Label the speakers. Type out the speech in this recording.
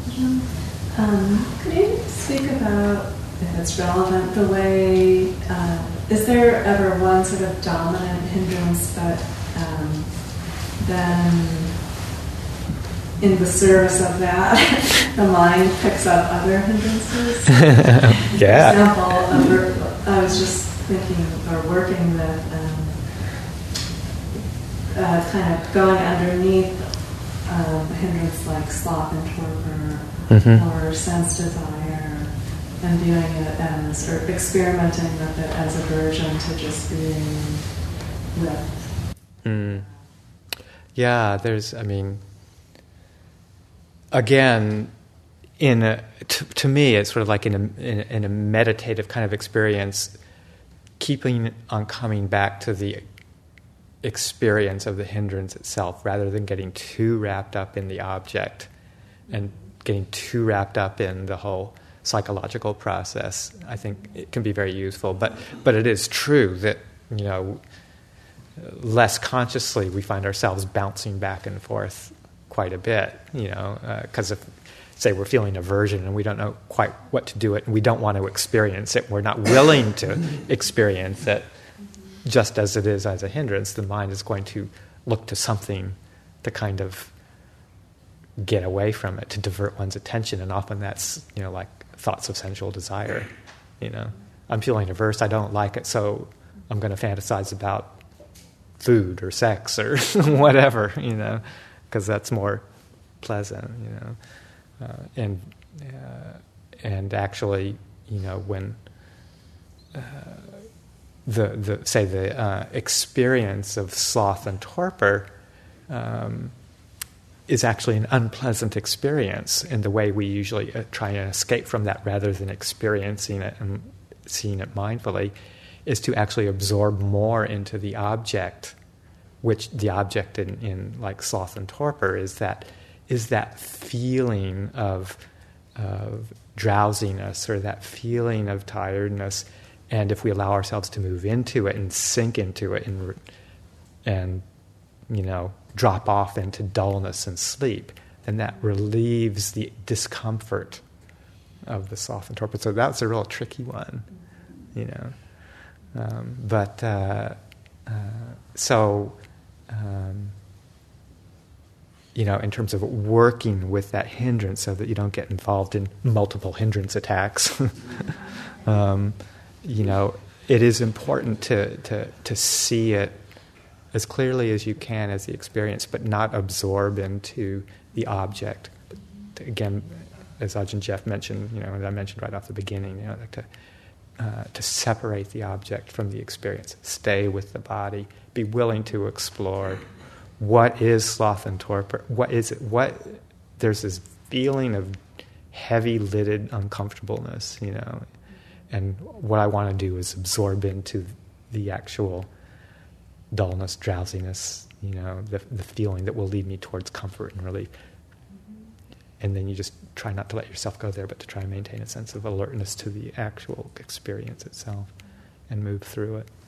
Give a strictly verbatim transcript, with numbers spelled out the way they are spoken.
Speaker 1: Um, could you speak about, if it's relevant, the way, uh, is there ever one sort of dominant hindrance, but um, then in the service of that, the mind picks up other hindrances?
Speaker 2: Yeah.
Speaker 1: For example, I was just thinking, or working with um, uh, kind of going underneath um, a hindrance like sloth and torpor, mm-hmm. or sense desire, and viewing it as, or experimenting with it as aversion to just being with.
Speaker 2: Mm. Yeah, there's, I mean, again, in a, to, to me, it's sort of like in a, in, in a meditative kind of experience, keeping on coming back to the experience of the hindrance itself, rather than getting too wrapped up in the object and getting too wrapped up in the whole psychological process. I think it can be very useful. But but it is true that, you know, less consciously we find ourselves bouncing back and forth quite a bit, you know, because uh, if, say, we're feeling aversion and we don't know quite what to do it, and we don't want to experience it, we're not willing to experience it just as it is as a hindrance, the mind is going to look to something to kind of get away from it, to divert one's attention, and often that's, you know, like thoughts of sensual desire. You know, I'm feeling averse, I don't like it, so I'm going to fantasize about food or sex or whatever, you know, because that's more pleasant, you know. Uh, and uh, and actually, you know, when uh, the the say the uh, experience of sloth and torpor um, is actually an unpleasant experience in the way we usually uh, try and escape from that, rather than experiencing it and seeing it mindfully, is to actually absorb more into the object, which the object in, in like sloth and torpor is that is that feeling of of drowsiness, or that feeling of tiredness. And if we allow ourselves to move into it and sink into it and and you know drop off into dullness and sleep, then that relieves the discomfort of the sloth and torpor. So that's a real tricky one, you know. Um, but uh, uh, so, um, you know, in terms of working with that hindrance so that you don't get involved in multiple hindrance attacks, um, you know, it is important to, to, to see it as clearly as you can as the experience, but not absorb into the object. Again, as Ajahn Jeff mentioned, you know, and I mentioned right off the beginning, you know, like to Uh, to separate the object from the experience, stay with the body, be willing to explore what is sloth and torpor, what is it, what, there's this feeling of heavy-lidded uncomfortableness, you know, and what I want to do is absorb into the actual dullness, drowsiness, you know, the, the feeling that will lead me towards comfort and relief. And then you just try not to let yourself go there, but to try and maintain a sense of alertness to the actual experience itself and move through it.